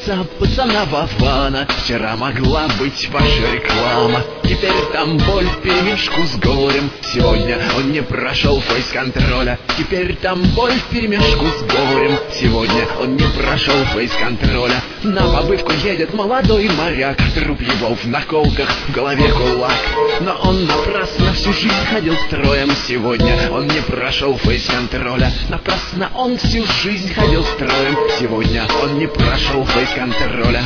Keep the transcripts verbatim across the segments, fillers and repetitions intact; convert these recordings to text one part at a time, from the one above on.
улица пацана Вована. Вчера могла быть ваша реклама, теперь там боль вперемешку с горем. Сегодня он не прошел фейс-контроля, теперь там боль вперемешку с горем. Сегодня он не прошел фейс-контроля. На побывку едет молодой моряк, труп его в наколках, в голове кулак. Но он напрасно всю жизнь ходил строем. Сегодня он не прошел фейс-контроля. Напрасно он всю жизнь ходил строем. Сегодня он не прошел фейс-контроля.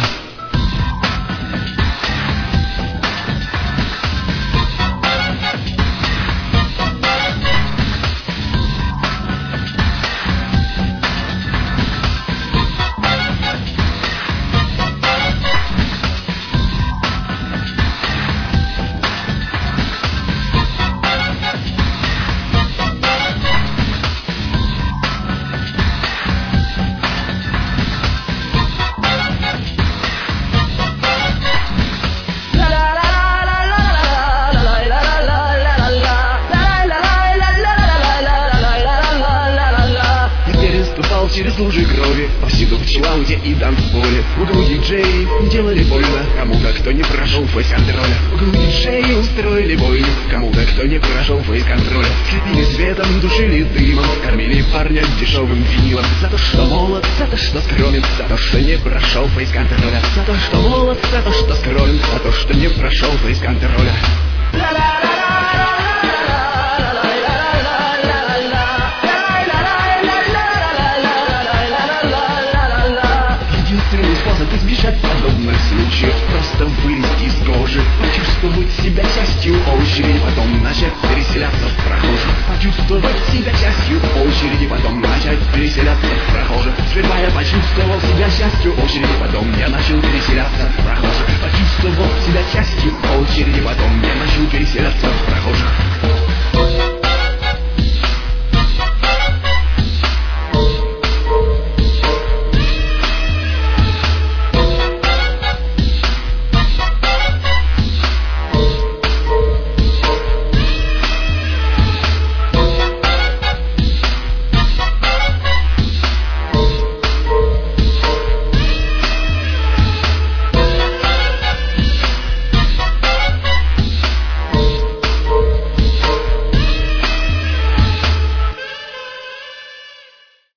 Через лужи крови, повсюду в чилауте и танцполе. Углу диджеи делали больно кому-то, кто не прошел фейс-контроля. Углу диджеи устроили бойню кому-то, кто не прошел фейс-контроля. Слепили светом, душили дымом, кормили парня дешевым винилом. За то, что молод, за то, что скромен, за то, что не прошел фейс-контроля. За то, что молод, за то, что скромен, за то, что не прошел фейс-контроля. Избежать подобных случаев, просто вылезти из кожи, почувствовать себя частью очереди, потом начать переселяться в прохожих. Почувствовать себя частью очереди, потом начать переселяться в прохожих. Сперва я почувствовал себя частью очереди, потом я начал переселяться в прохожих. Почувствовал себя частью очереди, потом я начал переселяться в